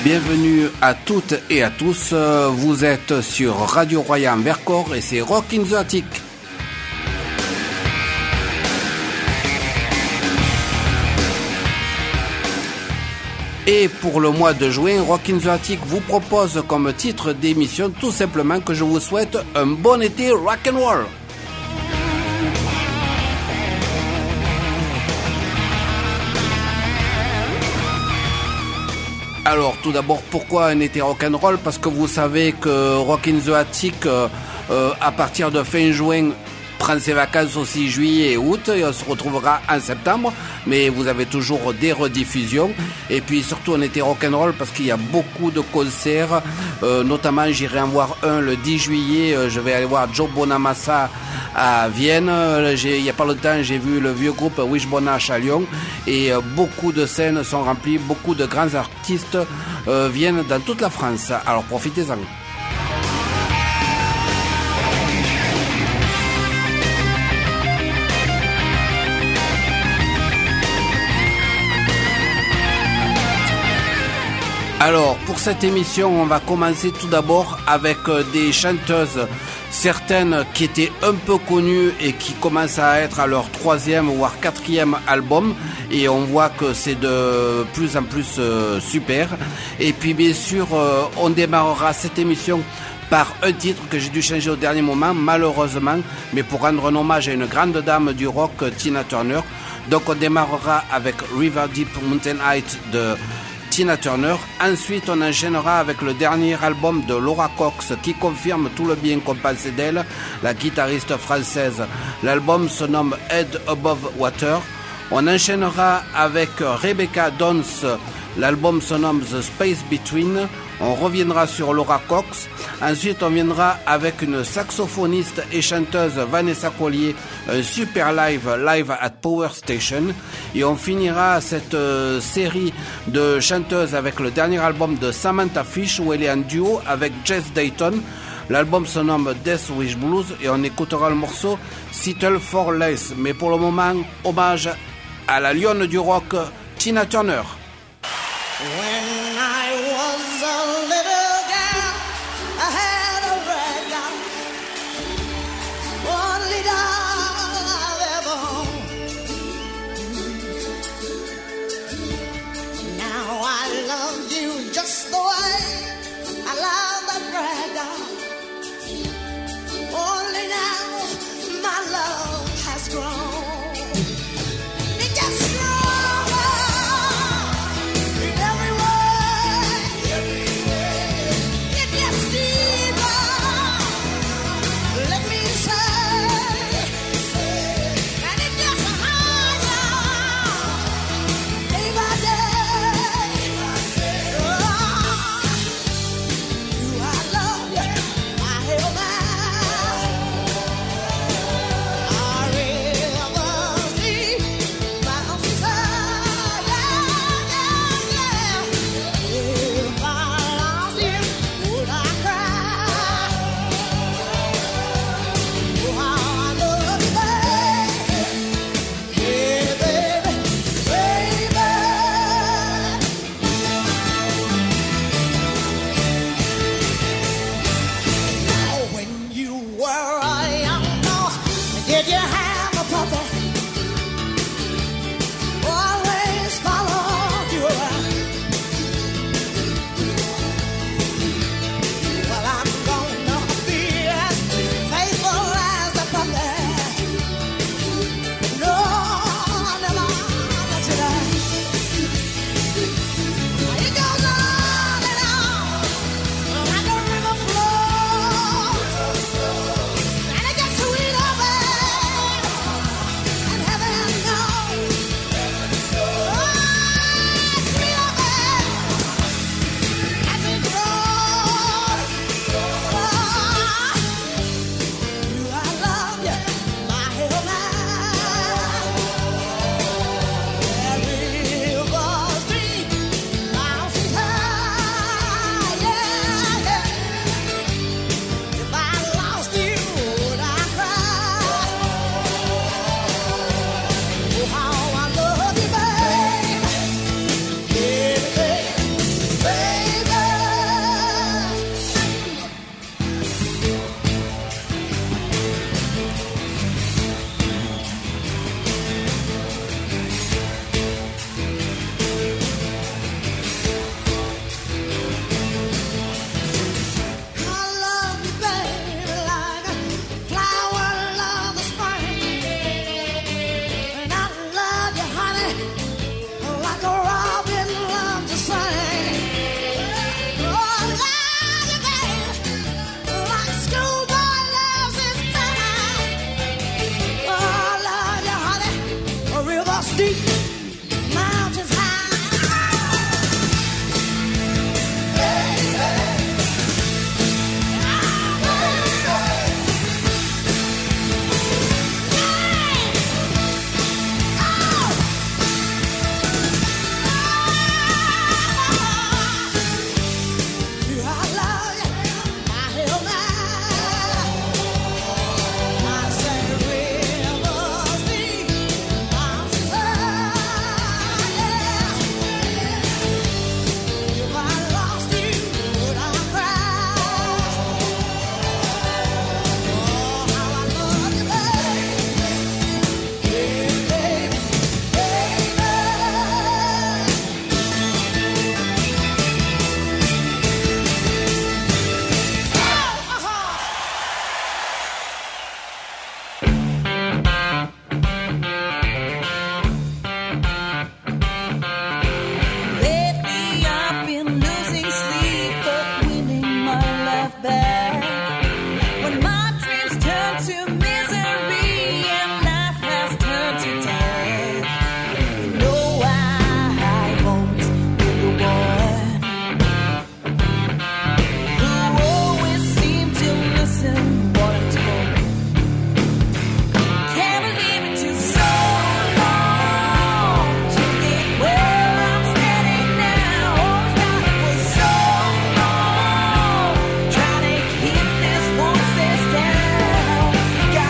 Bienvenue à toutes et à tous, vous êtes sur Radio Royan Vercors et c'est Rock in the Attic. Et pour le mois de juin, Rock in the Attic vous propose comme titre d'émission tout simplement que je vous souhaite un bon été rock'n'roll. Alors tout d'abord, pourquoi un été rock'n'roll ? Parce que vous savez que Rock in the Attic, à partir de fin juin, prend ses vacances aussi juillet et août, et on se retrouvera en septembre, mais vous avez toujours des rediffusions, et puis surtout un été rock'n'roll parce qu'il y a beaucoup de concerts, notamment j'irai en voir un le 10 juillet, je vais aller voir Joe Bonamassa à Vienne, il n'y a pas longtemps j'ai vu le vieux groupe Wishbone à Lyon, et beaucoup de scènes sont remplies, beaucoup de grands artistes viennent dans toute la France, alors profitez-en. Alors, pour cette émission, on va commencer tout d'abord avec des chanteuses, certaines qui étaient un peu connues et qui commencent à être à leur 3e voire 4e album, et on voit que c'est de plus en plus super. Et puis bien sûr, on démarrera cette émission par un titre que j'ai dû changer au dernier moment, malheureusement, mais pour rendre un hommage à une grande dame du rock, Tina Turner. Donc on démarrera avec River Deep Mountain Heights de Tina Turner. Ensuite, on enchaînera avec le dernier album de Laura Cox qui confirme tout le bien qu'on pensait d'elle, la guitariste française. L'album se nomme Head Above Water. On enchaînera avec Rebecca Downs. L'album se nomme The Space Between. On reviendra sur Laura Cox. Ensuite, on viendra avec une saxophoniste et chanteuse, Vanessa Collier, un super live at Power Station. Et on finira cette série de chanteuses avec le dernier album de Samantha Fish, où elle est en duo avec Jess Dayton. L'album se nomme Death Wish Blues et on écoutera le morceau Settle for Less. Mais pour le moment, hommage à la lionne du rock, Tina Turner. When I was a little girl, I had a rag doll, only doll I've ever owned. Now I love you just the way I love that rag doll. Only now my love has grown. It gets stronger. deep, mountains high. Got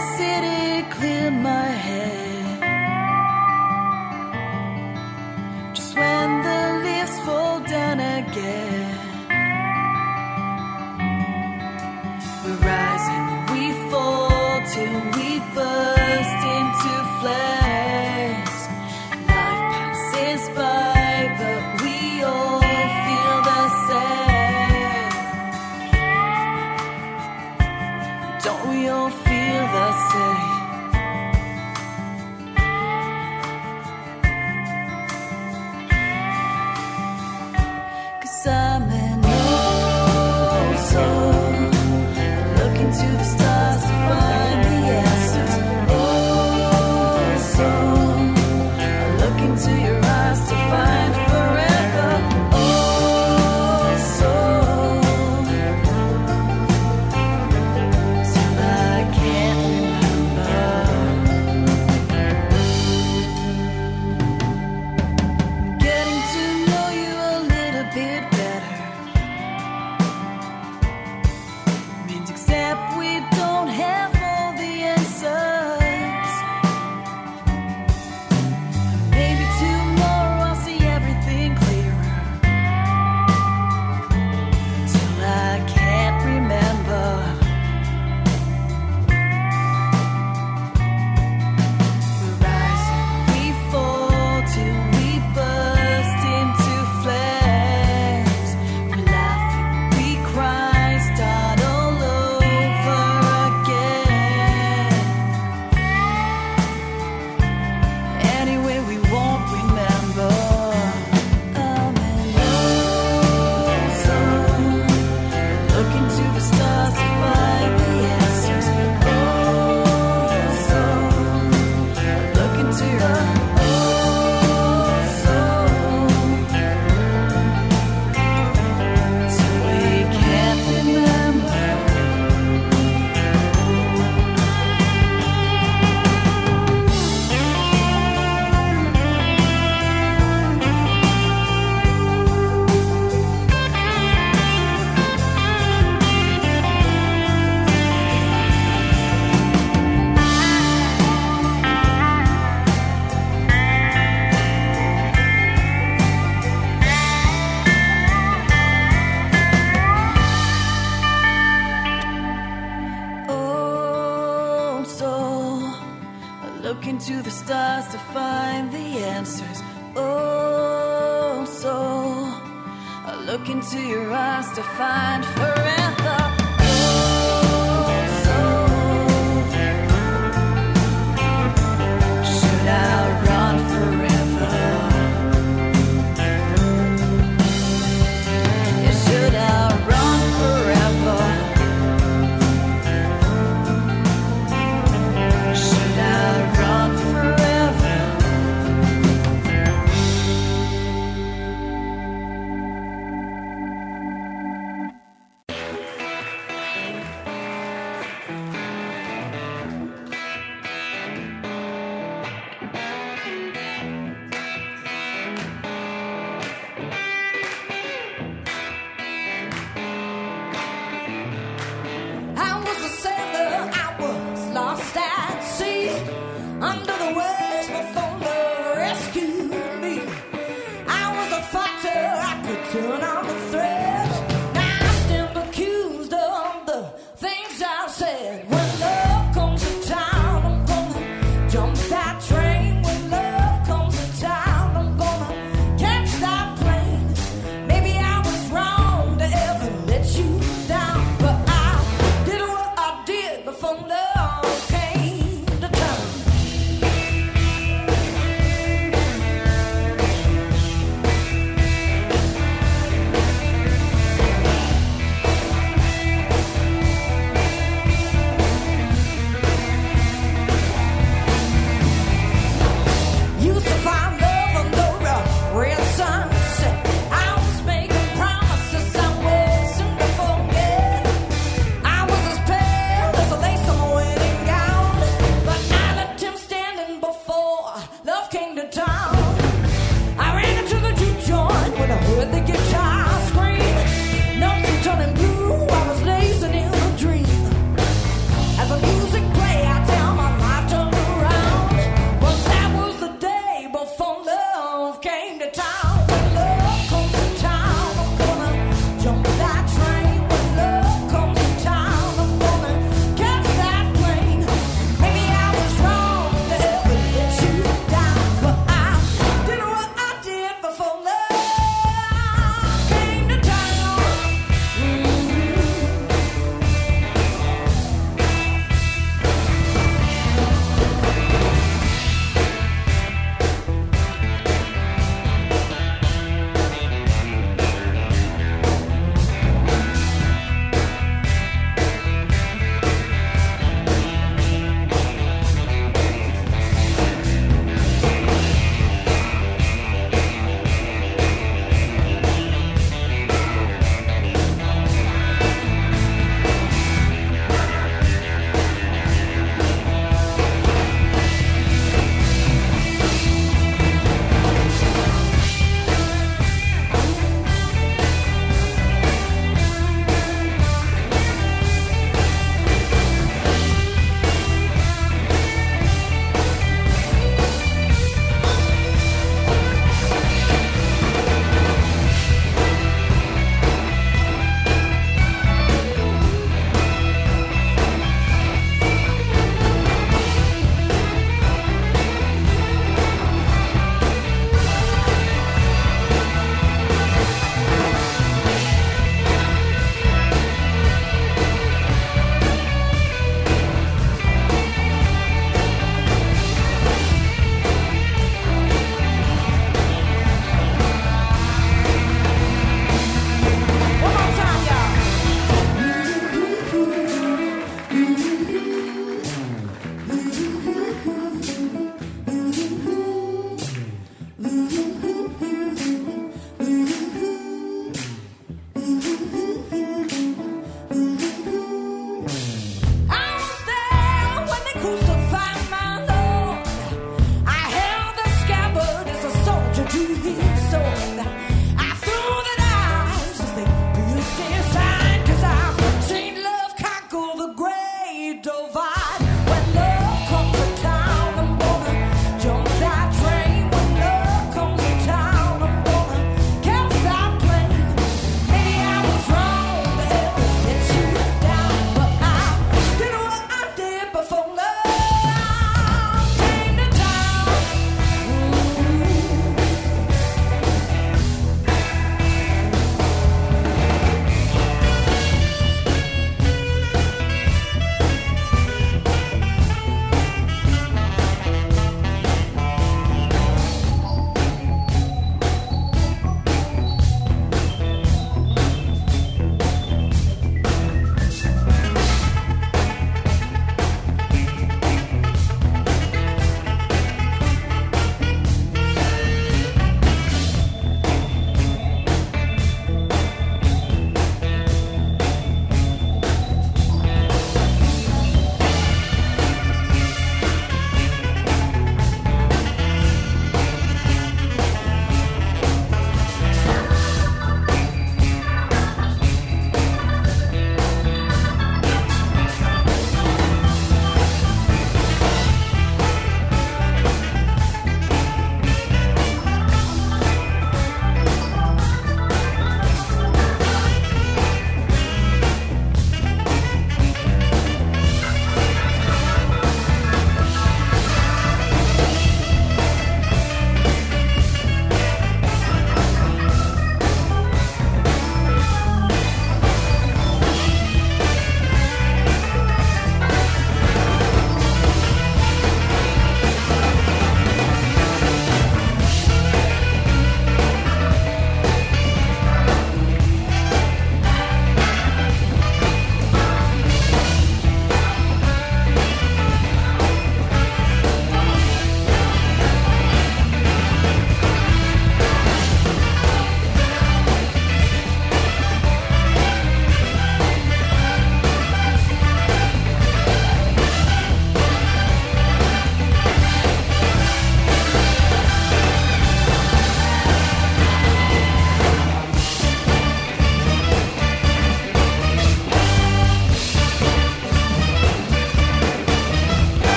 city cleared my head. Just when the leaves fall down again, we rise and we fall till we burst into flames. Life passes by, but we all feel the same. Don't we all feel the same? 'Cause I'm an old soul, looking to the stars to find the answers. Oh, soul, look into your eyes to find forever. Oh, soul, till I can't remember. Getting to know you a little bit better means except we don't have all the answers. Maybe tomorrow I'll see everything clearer. Till I can't remember. We rise and we fall till we burst into flames. We laugh and we cry, start all over again. Anyway, we won't remember. I'm an old soul, looking to the stars to find the answers. Oh, soul, looking to your old soul, till we can't remember. Old soul, look into the stars to find the answers. Oh, soul, look into your eyes to find forever. Oh, soul, should I run forever? Yeah, should I run forever? Should I run forever?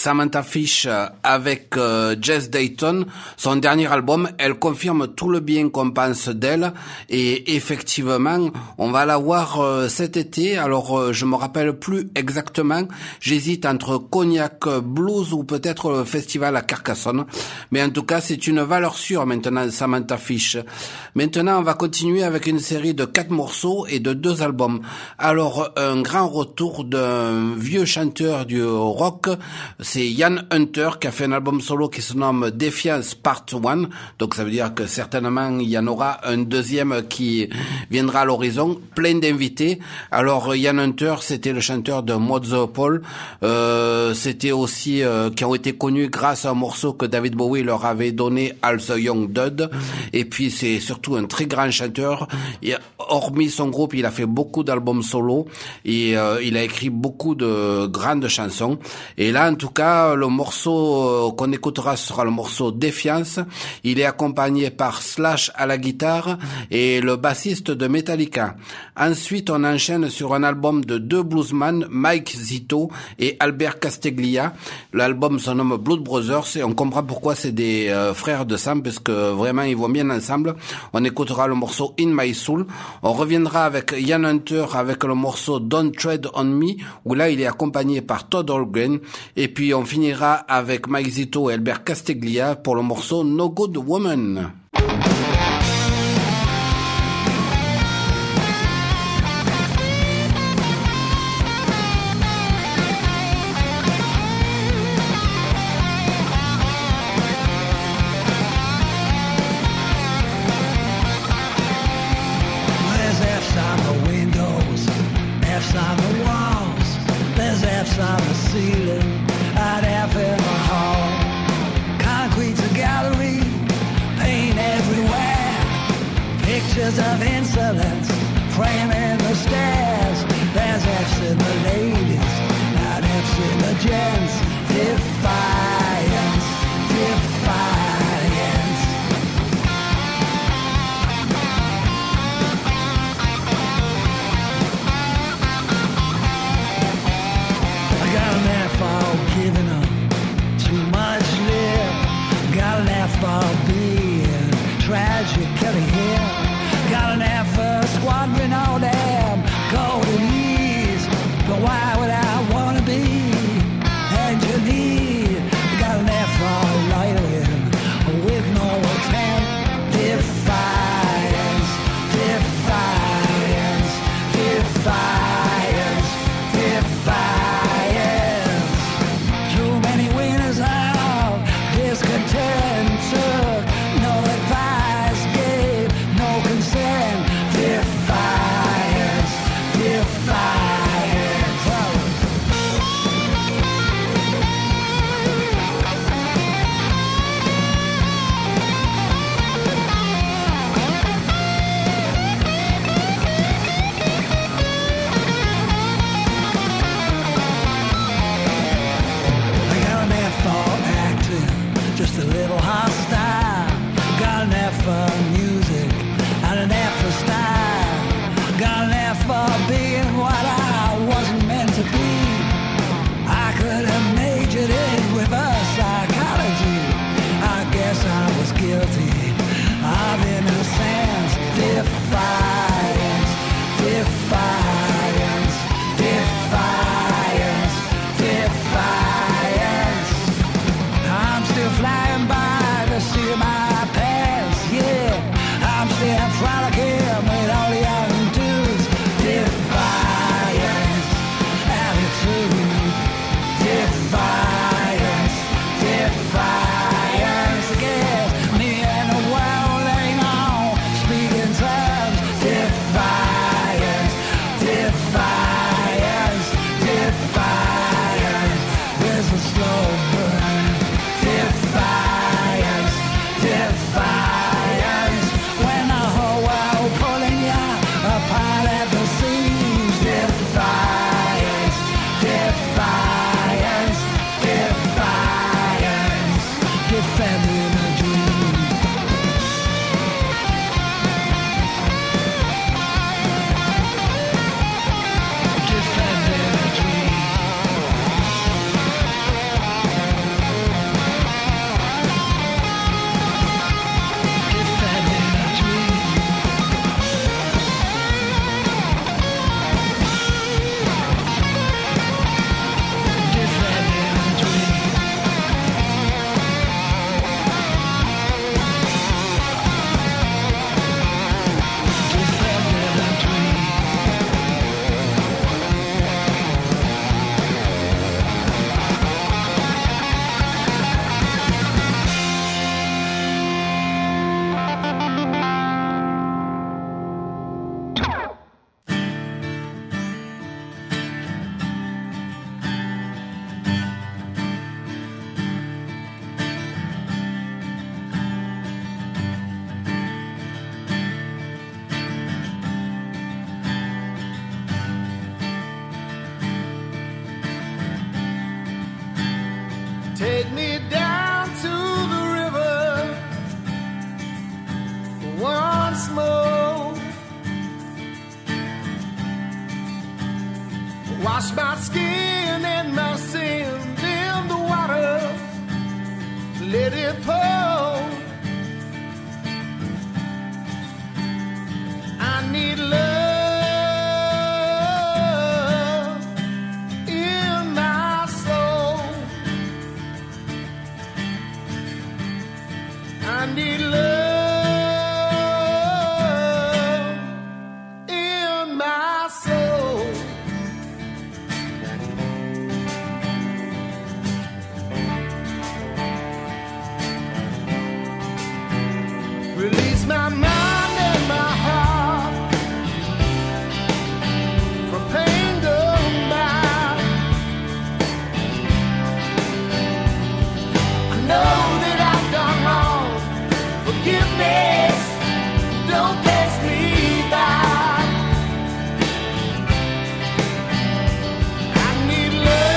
Samantha Fish avec Jess Dayton, son dernier album. Elle confirme tout le bien qu'on pense d'elle et effectivement, on va la voir cet été. Alors, je me rappelle plus exactement. J'hésite entre Cognac Blues ou peut-être le festival à Carcassonne. Mais en tout cas, c'est une valeur sûre maintenant, Samantha Fish. Maintenant, on va continuer avec une série de 4 morceaux et de 2 albums. Alors, un grand retour d'un vieux chanteur du rock, c'est Ian Hunter qui a fait un album solo qui se nomme Defiance Part 1. Donc ça veut dire que certainement il y en aura un deuxième qui viendra à l'horizon, plein d'invités. Alors Ian Hunter, c'était le chanteur de Mod the Paul. C'était aussi qui ont été connus grâce à un morceau que David Bowie leur avait donné, All the Young Dude. Et puis c'est surtout un très grand chanteur. Et, hormis son groupe, il a fait beaucoup d'albums solo et il a écrit beaucoup de grandes chansons. Et là, en tout cas, le morceau qu'on écoutera sera le morceau Défiance. Il est accompagné par Slash à la guitare et le bassiste de Metallica. Ensuite, on enchaîne sur un album de 2 bluesmen, Mike Zito et Albert Casteglia. L'album se nomme Blood Brothers et on comprend pourquoi c'est des frères de sang parce que vraiment ils vont bien ensemble. On écoutera le morceau In My Soul. On reviendra avec Ian Hunter avec le morceau Don't Tread on Me où là il est accompagné par Todd Holmgren. Et puis on finira avec Mike Zito et Albert Casteglia pour le morceau No Good Woman. On the walls, there's F's on the ceiling, I'd F in the hall. Concrete's a gallery, paint everywhere, pictures of insolence framing the stairs. There's F's in the ladies, not F's in the gents. Defiance, defiance. Giving up too much live. Got an F for being tragically here. Got an F for squandering all damn golden years. But why would I wanna be engineered? Got an F for loitering with no attempt. Defiance, defiance, defiance, defiance. Discontent took no advice, gave no consent. Defiance, defiance. I got an F for acting, just a little hostile. Got an F for music and an F for style. Got an F for being what I wasn't meant to be. I could have majored in reverse psychology. I guess I was guilty of innocence. Defiance, defiance, defiance, defiance. I'm still flying by the seat of my pants, yeah. I'm still frolicking with all the young dudes. Defiance, attitude. Defiance, defiance. Again, me and the world ain't on speaking terms. Defiance, defiance, defiance. There's a slow burn. Defiance, defiance. When the whole world pulling you apart at the seams. Defiance, defiance, defiance. Defending a dream. Defending a dream. let it pour. I need love in my soul. I need love in my soul. Release my mind and my heart from pain gone by. I know that I've done wrong. Forgiveness don't pass me by. I need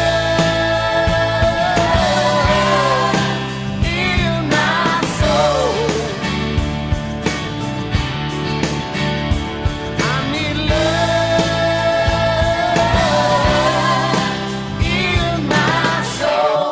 love in my soul. I need love in my soul.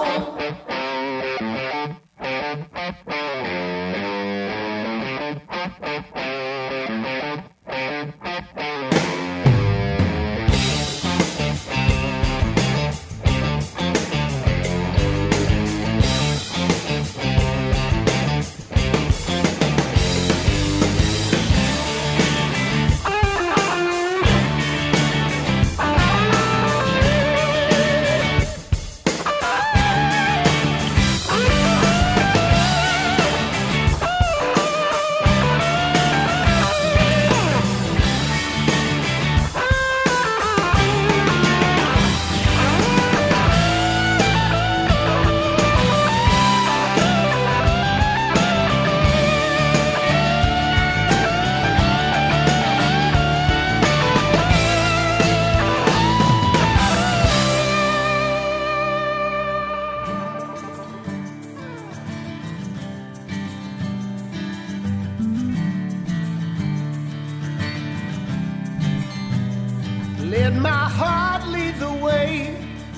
Let my heart lead the way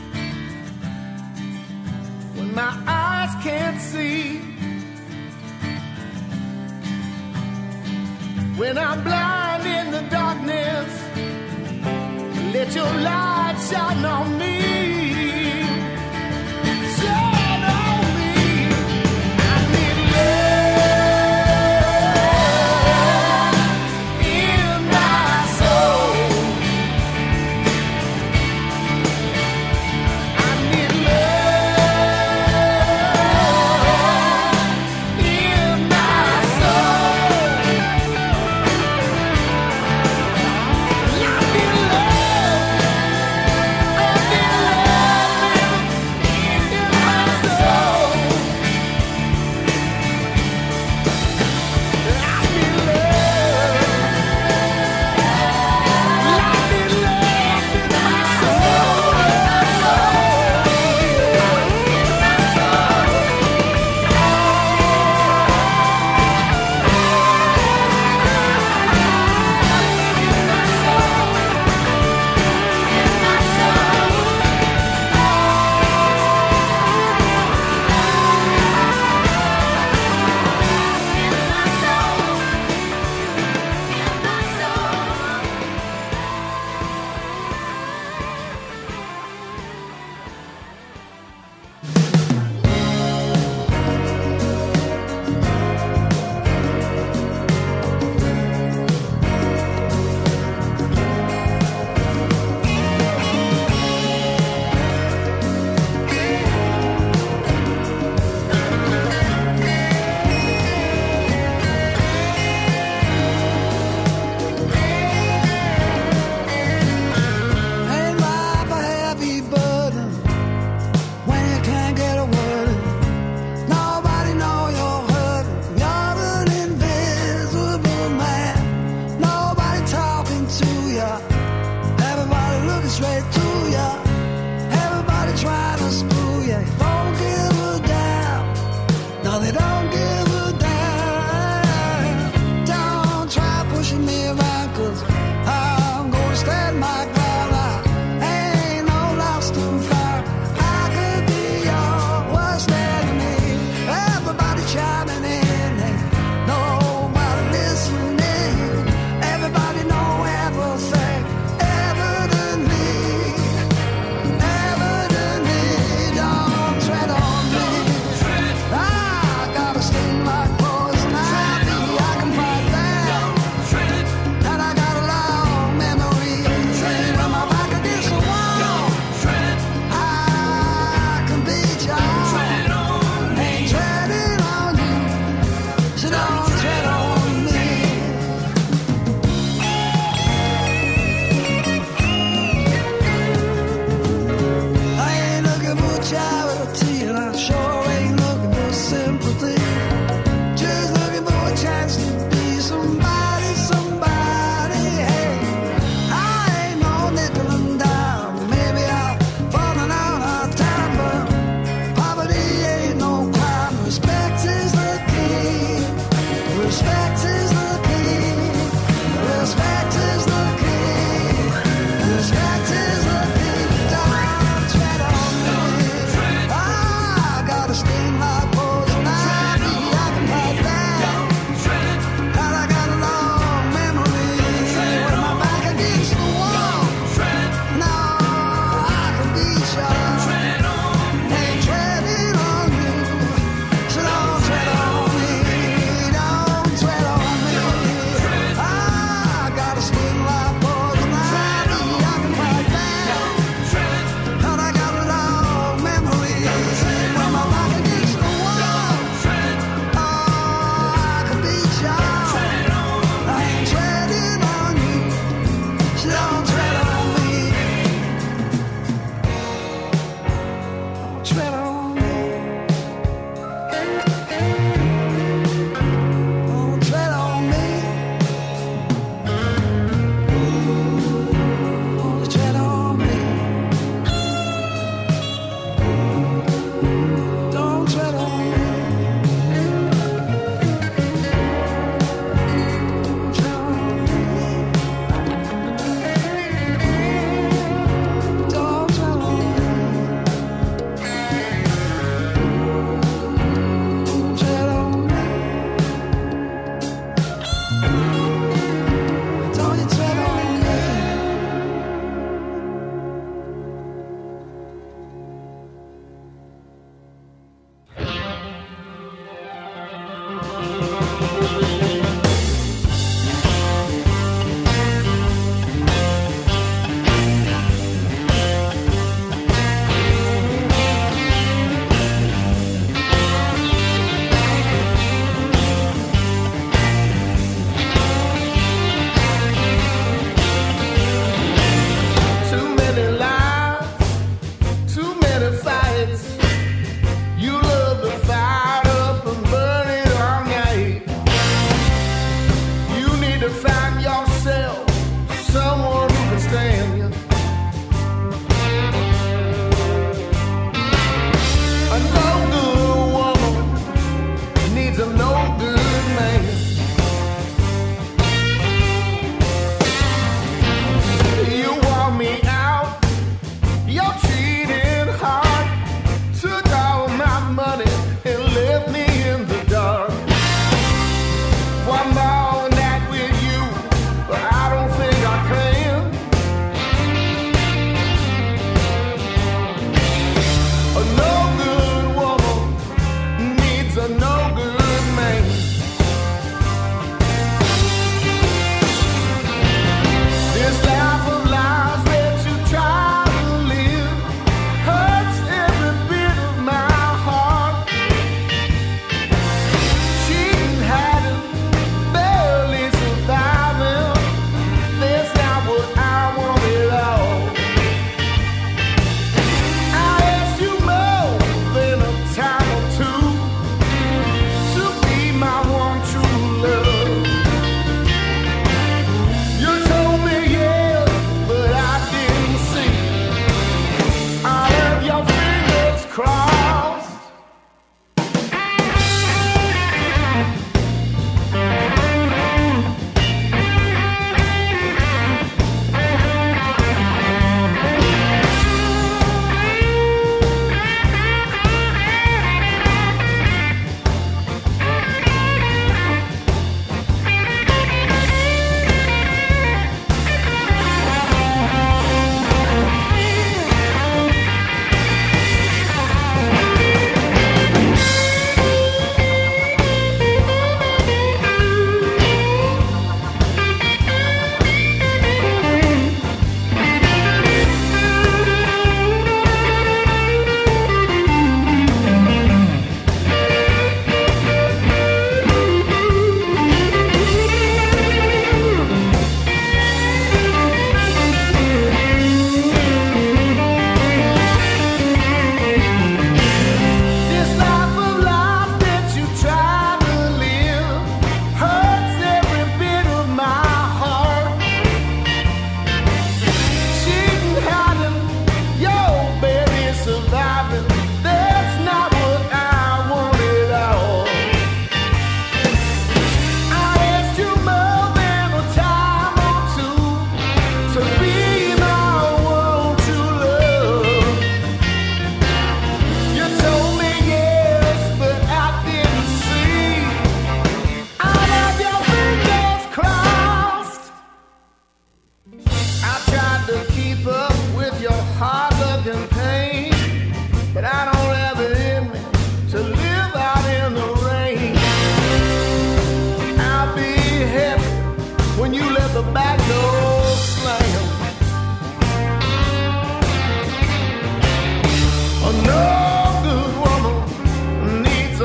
when my eyes can't see. When I'm blind in the darkness, let your light shine on me. Shine on me. I need love in my soul. I need love in my soul. I need love. I need love.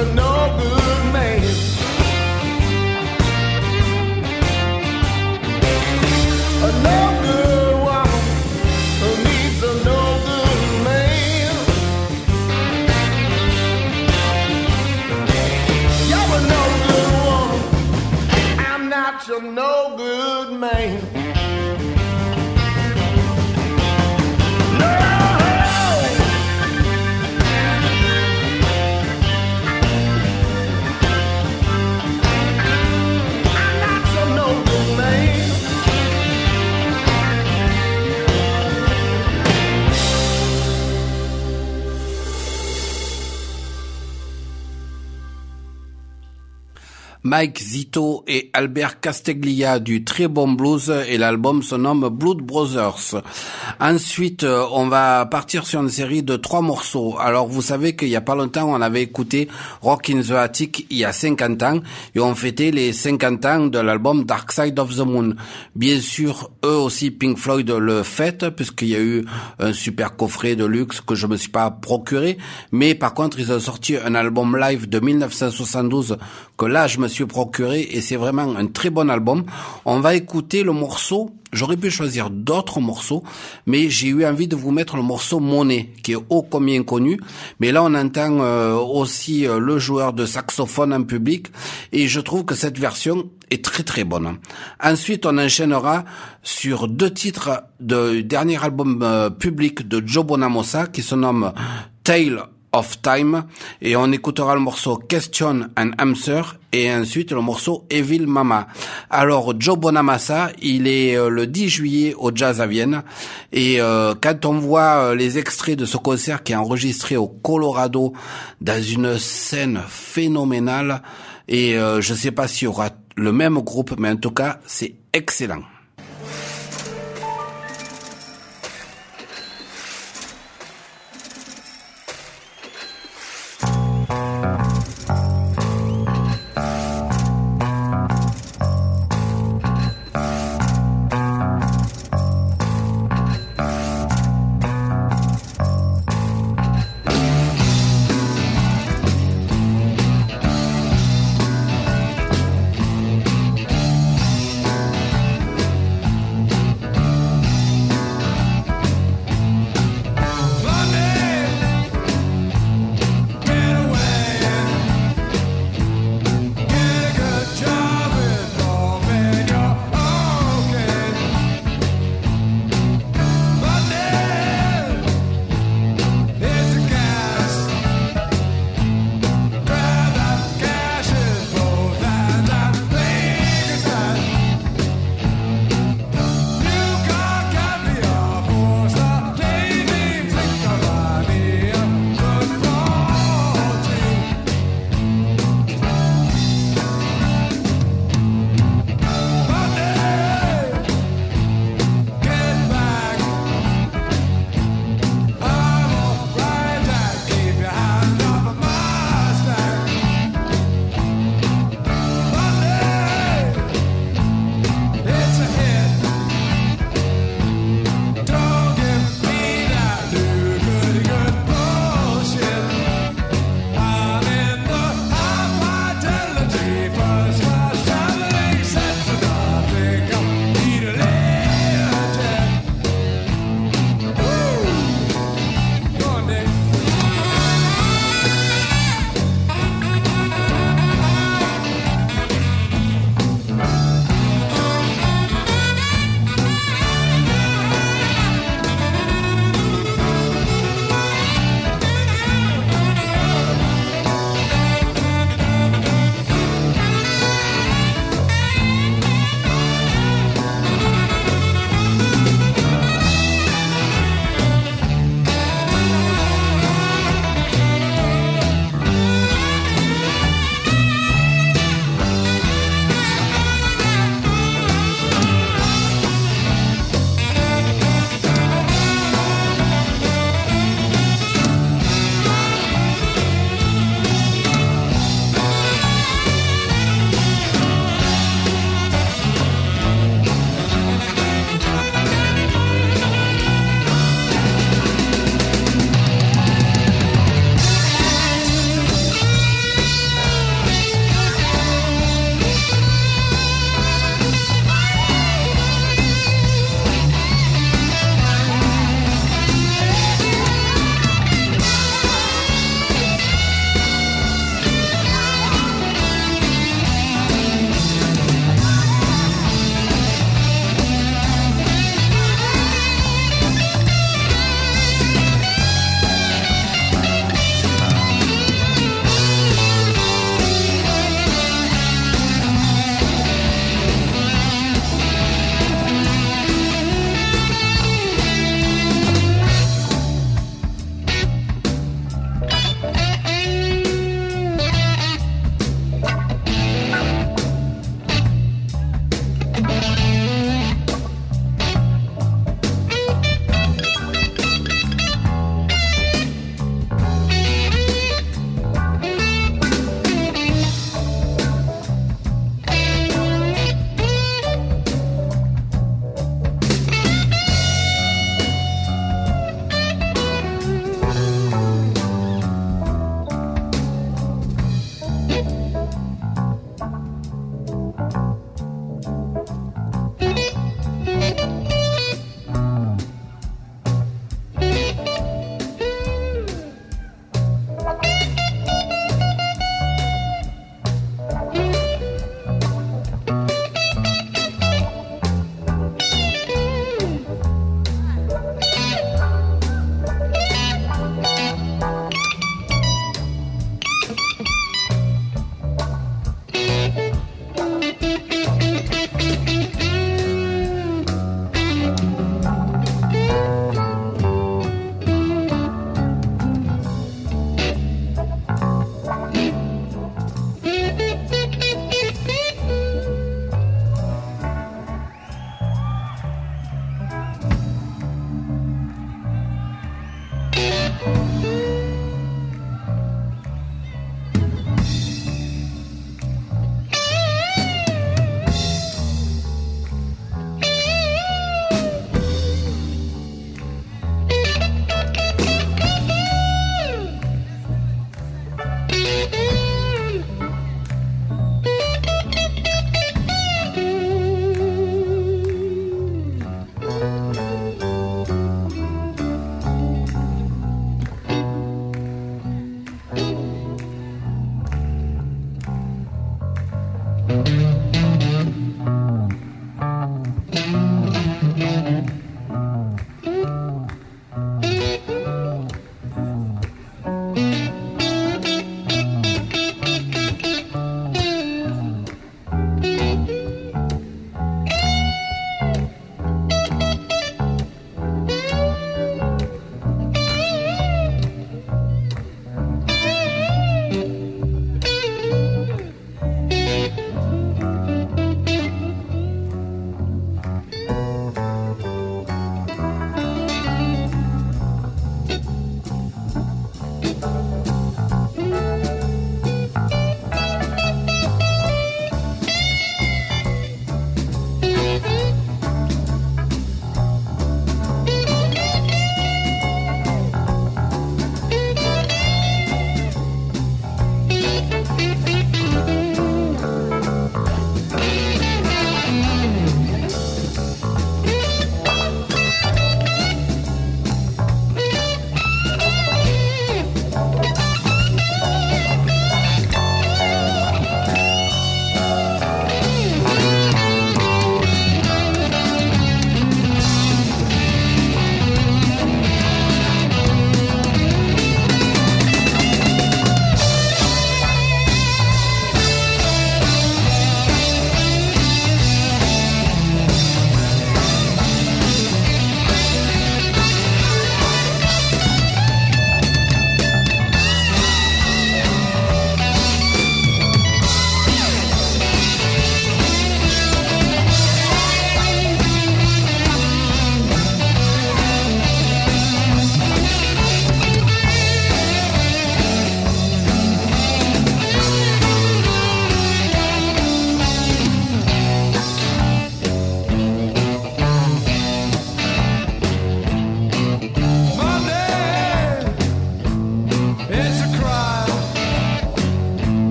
a no good man. A no good woman needs a no good man. You're a no good woman. I'm not your no good man. Mike Zito et Albert Casteglia du très bon blues, et l'album se nomme Blood Brothers. Ensuite, on va partir sur une série de 3 morceaux. Alors, vous savez qu'il y a pas longtemps, on avait écouté Rock in the Attic il y a 50 ans, et on fêtait les 50 ans de l'album Dark Side of the Moon. Bien sûr, eux aussi, Pink Floyd le fête, puisqu'il y a eu un super coffret de luxe que je me suis pas procuré, mais par contre, ils ont sorti un album live de 1972 que là, je me suis procuré, et c'est vraiment un très bon album. On va écouter le morceau, j'aurais pu choisir d'autres morceaux, mais j'ai eu envie de vous mettre le morceau Money, qui est ô combien connu, mais là on entend aussi le joueur de saxophone en public, et je trouve que cette version est très très bonne. Ensuite, on enchaînera sur 2 titres du dernier album public de Joe Bonamassa, qui se nomme Tale of Time, et on écoutera le morceau Question and Answer, et ensuite le morceau Evil Mama. Alors, Joe Bonamassa, il est le 10 juillet au Jazz à Vienne, et quand on voit les extraits de ce concert qui est enregistré au Colorado dans une scène phénoménale, et je sais pas s'il y aura le même groupe, mais en tout cas, c'est excellent.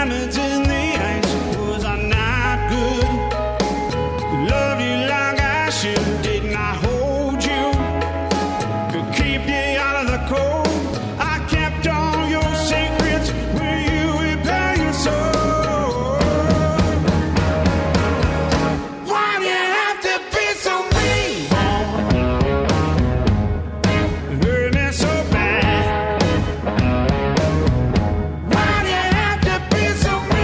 diamonds in the ice. Was I not good? Love you like I should. Didn't I hold you? Could keep you out of the cold. I kept all your secrets. Will you repair your soul? Why do you have to be so mean? Hurt me so bad. Why do you have to be so mean?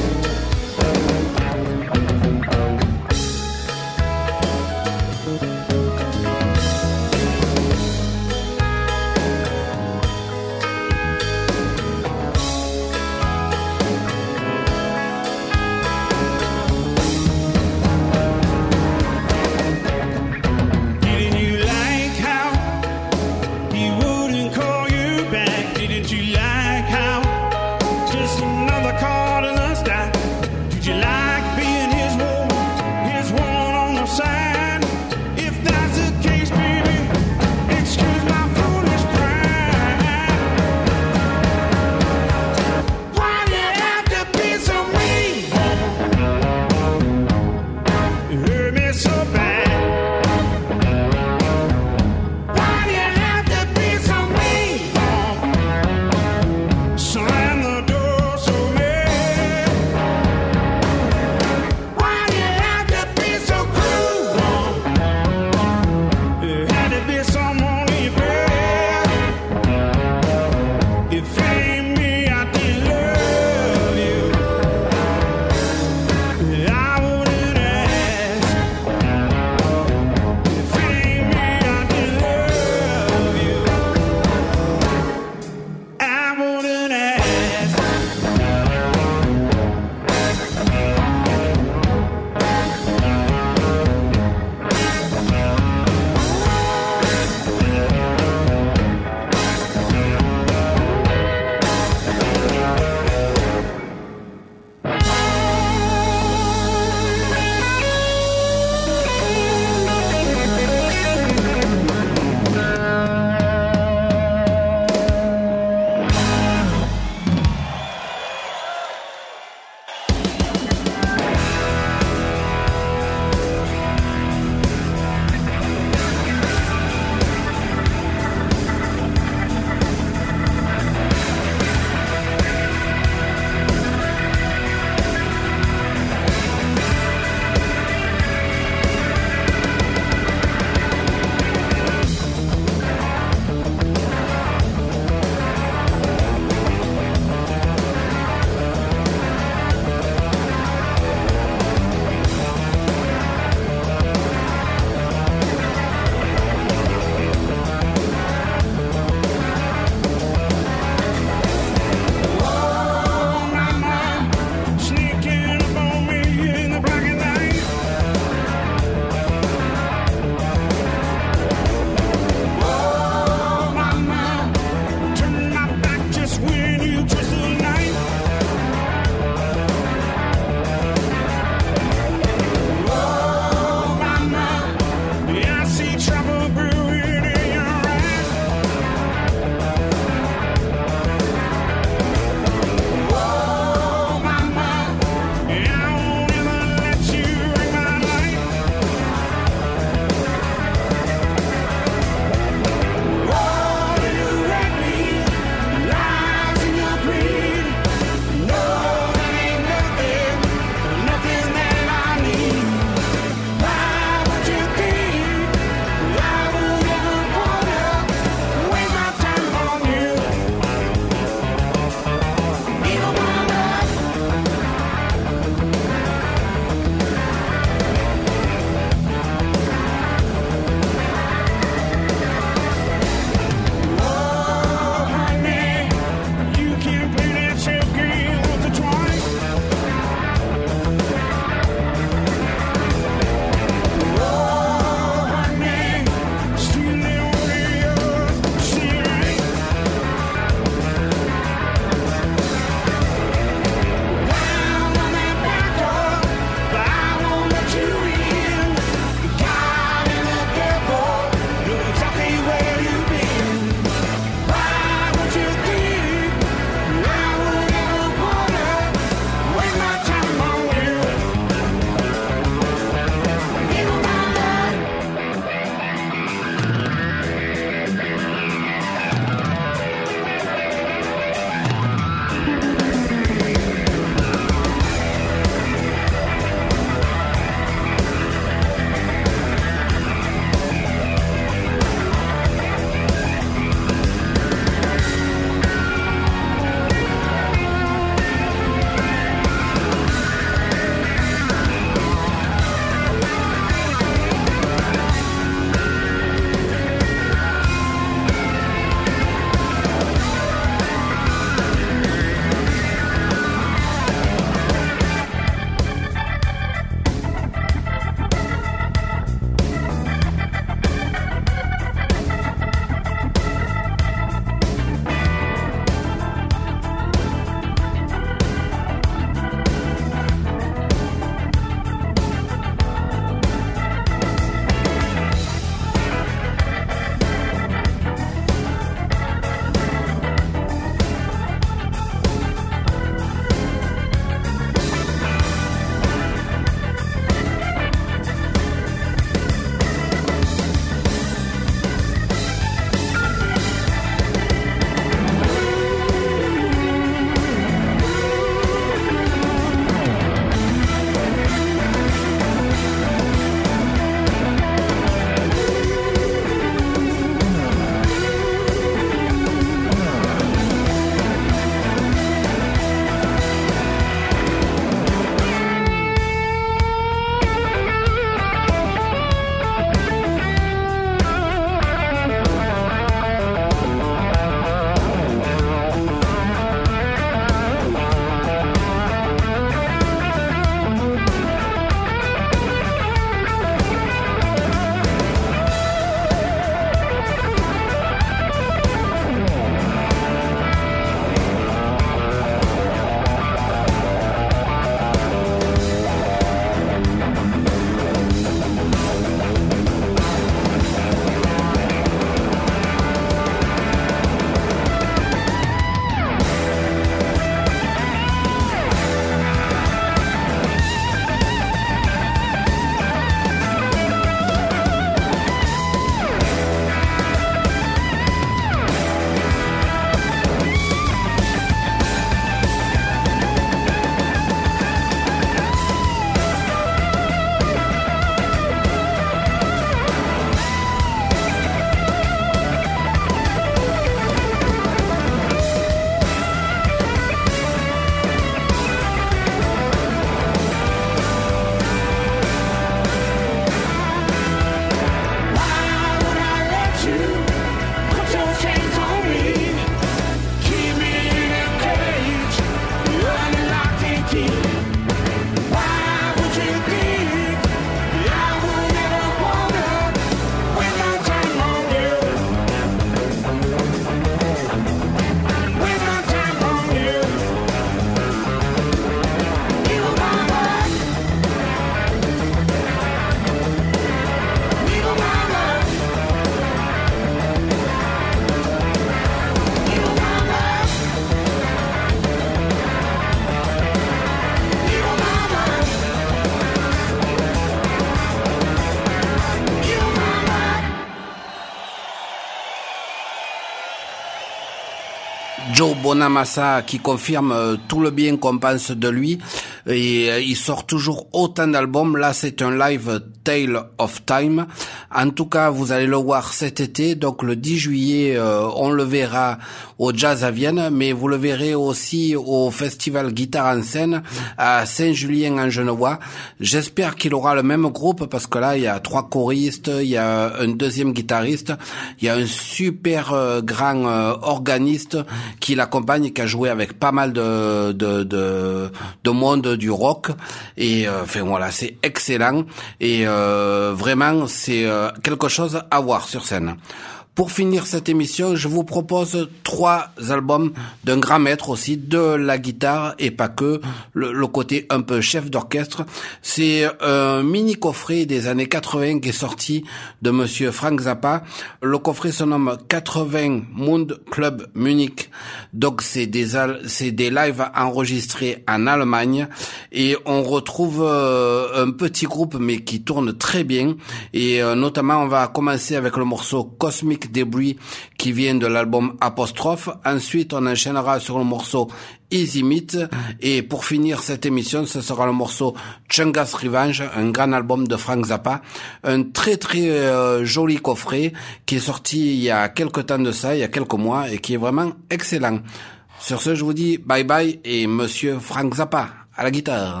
Joe Bonamassa qui confirme tout le bien qu'on pense de lui et il sort toujours autant d'albums. Là c'est un live Tale of Time. En tout cas vous allez le voir cet été, donc le 10 juillet on le verra au Jazz à Vienne, mais vous le verrez aussi au festival Guitare en scène à Saint-Julien en Genevois. J'espère qu'il aura le même groupe parce que là il y a 3 choristes, il y a un deuxième guitariste, il y a un super grand organiste qui l'accompagne et qui a joué avec pas mal de monde du rock et enfin voilà, c'est excellent et vraiment c'est quelque chose à voir sur scène. Pour finir cette émission, je vous propose 3 albums d'un grand maître aussi, de la guitare et pas que, le côté un peu chef d'orchestre. C'est un mini coffret des années 80 qui est sorti de monsieur Frank Zappa. Le coffret se nomme 80 Mood Club Munich. Donc c'est des lives enregistrés en Allemagne et on retrouve un petit groupe mais qui tourne très bien et notamment on va commencer avec le morceau Cosmic Debris qui vient de l'album Apostrophe. Ensuite, on enchaînera sur le morceau Easy Meat et pour finir cette émission, ce sera le morceau Chunga's Revenge, un grand album de Frank Zappa, un très joli coffret qui est sorti il y a quelques temps de ça, il y a quelques mois et qui est vraiment excellent. Sur ce, je vous dis bye bye et monsieur Frank Zappa à la guitare.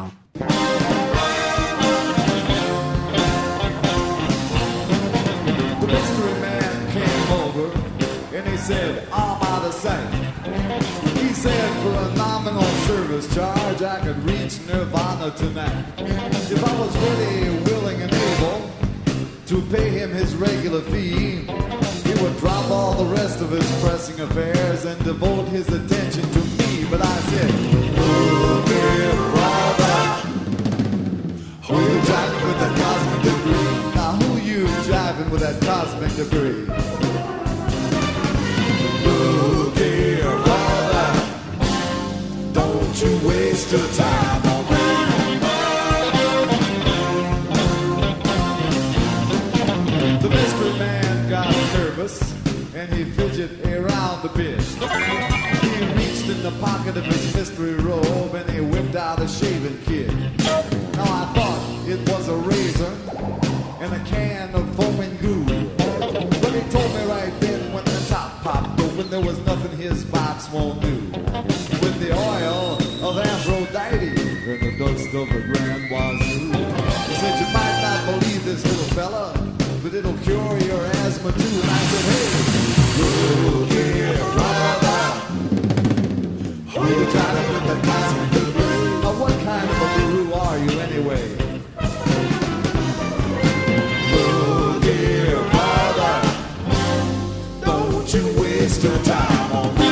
Said, I'm out of sight. He said, for a nominal service charge, I could reach Nirvana tonight. If I was ready, willing, and able to pay him his regular fee, he would drop all the rest of his pressing affairs and devote his attention to me. But I said, okay, brother, who you driving with that cosmic debris? Now who you driving with that cosmic debris? Look here, brother, don't you waste your time on me. The mystery man got nervous and he fidgeted around a bit. He reached in the pocket of his mystery robe and he whipped out a shaving kit. Now I thought it was a razor and a can of foaming goo, but he told me right then when the top popped open there was nothing his box won't do. With the oil of Aphrodite and the dust of the Grand Wazoo. He said you might not believe this little fella, but it'll cure your asthma too. And I said, hey, look here, brother, who you trying to put the cosmic guru? Now what kind of a guru are you anyway? Look here, brother, don't you waste your time on me.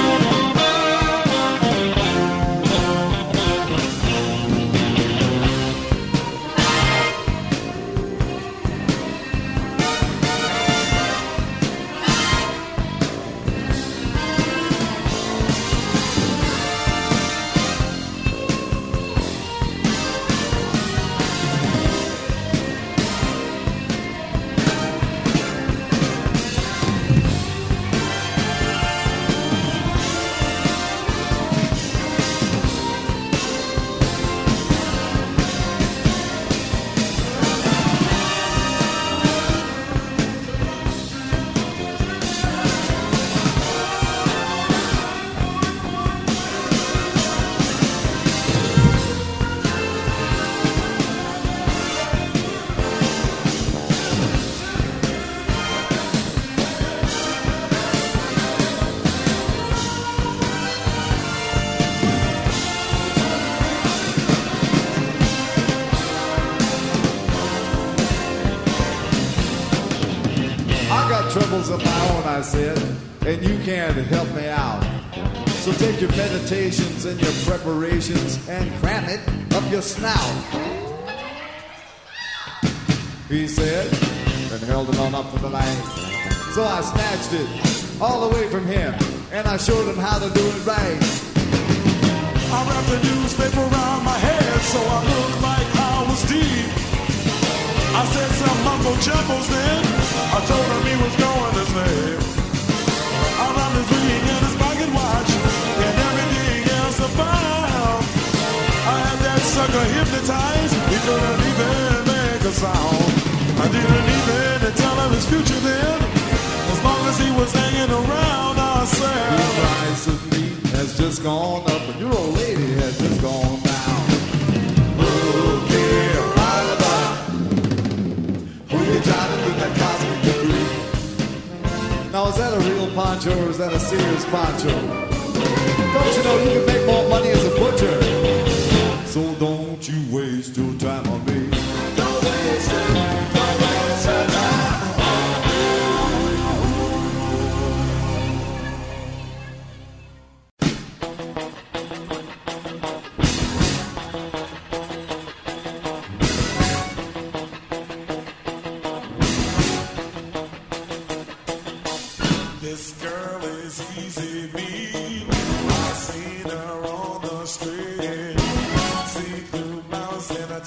Troubles of my own, I said, and you can't help me out. So take your meditations and your preparations and cram it up your snout. He said, and held it on up to the light. So I snatched it all away from him, and I showed him how to do it right. I wrapped the newspaper around my head so I looked like I was deep. I said some mumbo jumbles then. I told him he was going to sleep. I found his ring and his pocket watch. hypnotized, he couldn't even make a sound. I didn't even tell him his future then. As long as he was hanging around, I said, the price of meat has just gone up, and your old lady has just gone down. Okay, right about. Who you driving with that cosmic degree? Now, is that a real poncho or is that a serious poncho? Don't you know you can make more money as a butcher? So don't you waste your time on me. Don't waste your time. Don't waste your time. this girl is easy beat. I seen her on the street. See through mouse and a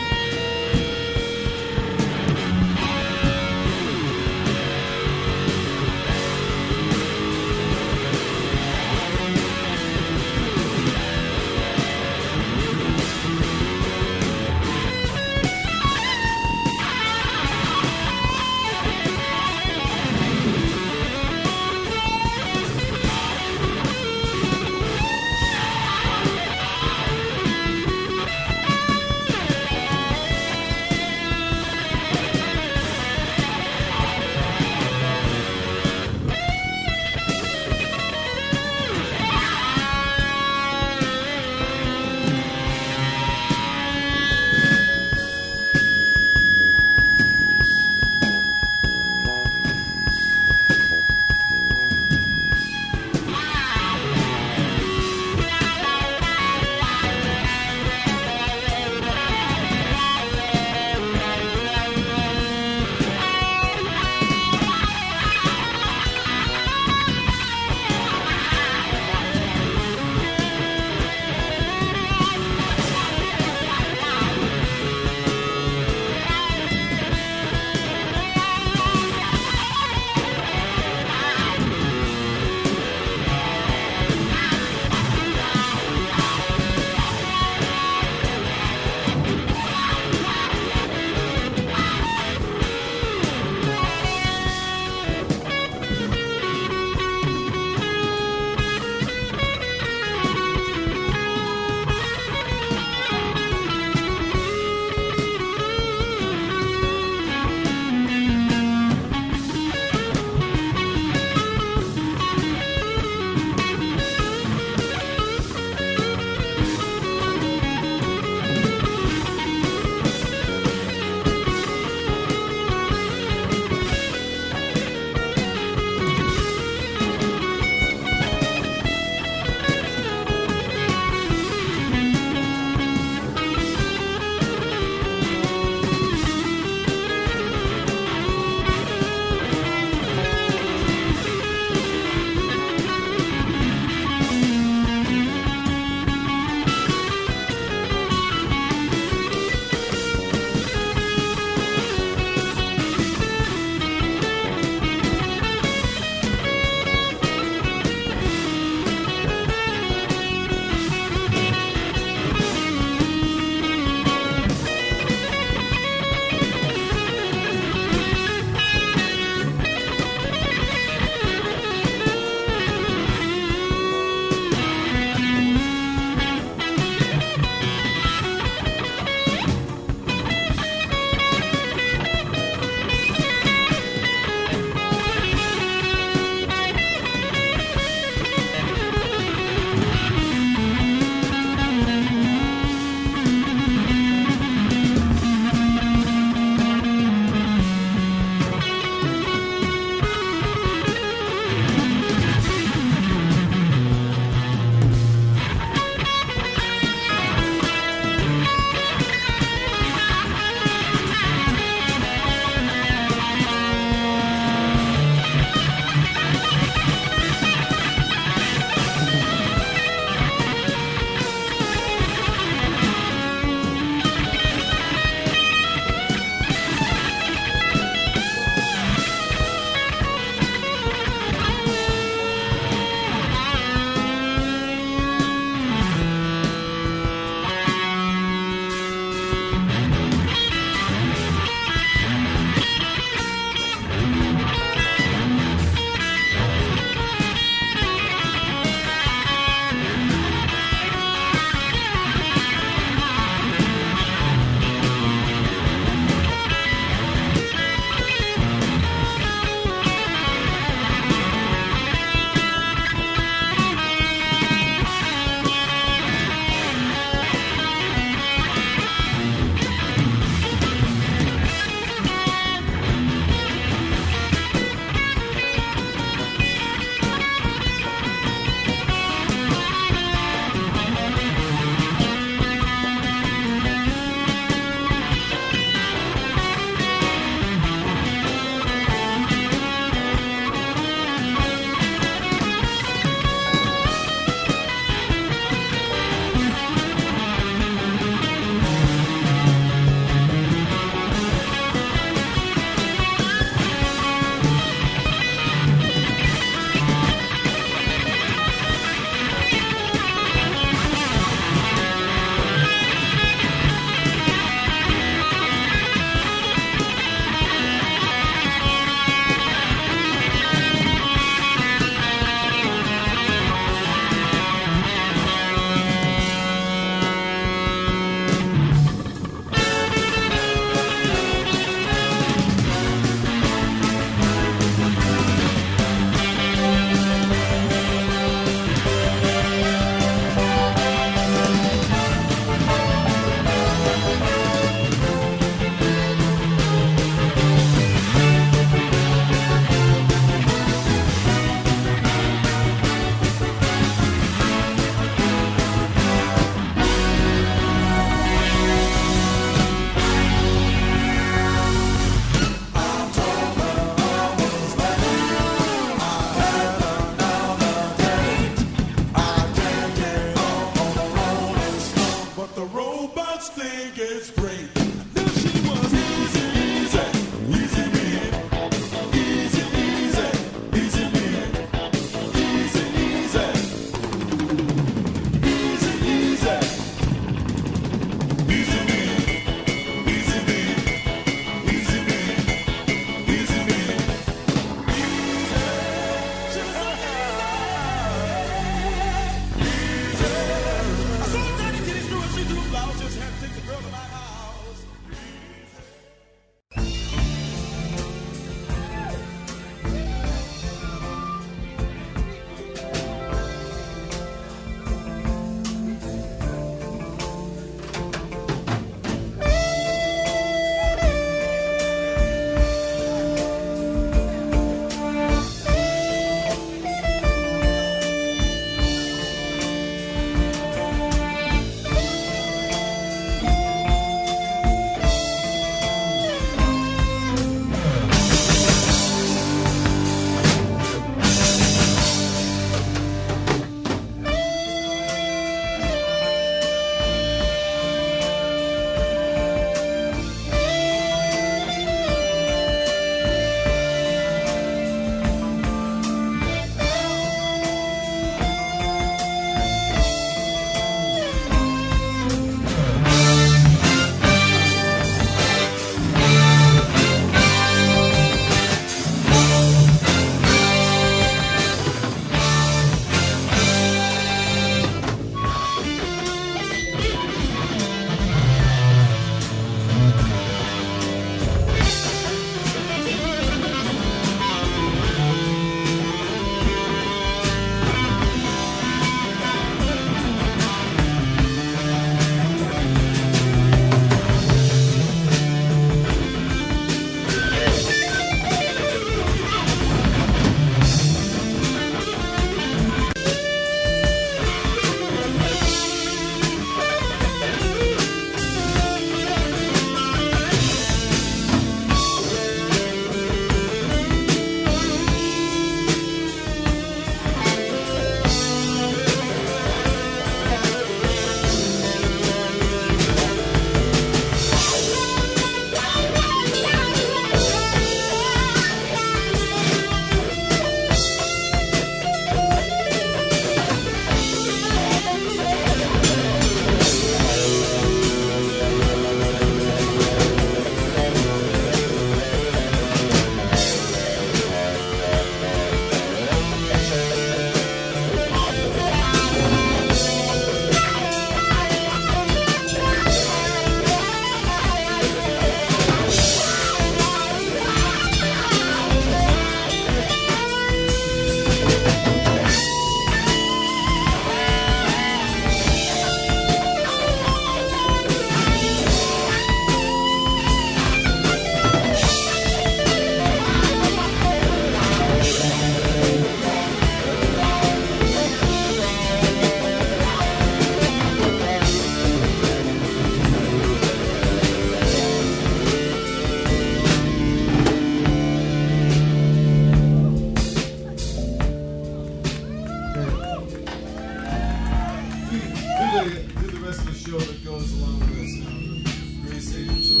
do the rest of the show that goes along with this, Greasy and so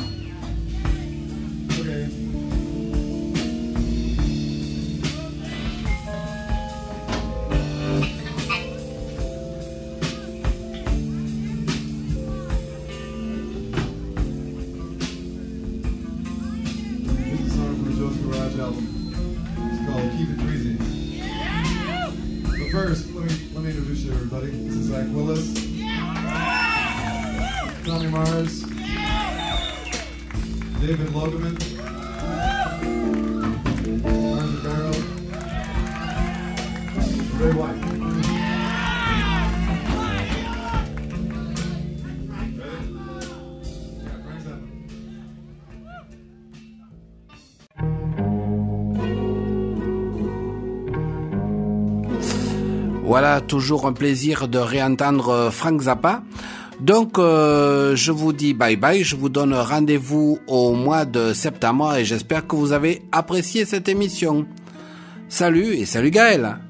forth. Okay. This is a song from the Joe's Garage album. It's called Keep It Greasy. But first, let me introduce you, everybody. This is Zach Willis, Tommy Mars, David Logeman, Martha Barrow, Ray White. Ready? Yeah, crank that one. Voilà, toujours un plaisir de réentendre Frank Zappa. Donc, je vous dis bye bye, je vous donne rendez-vous au mois de septembre et j'espère que vous avez apprécié cette émission. Salut et salut Gaël.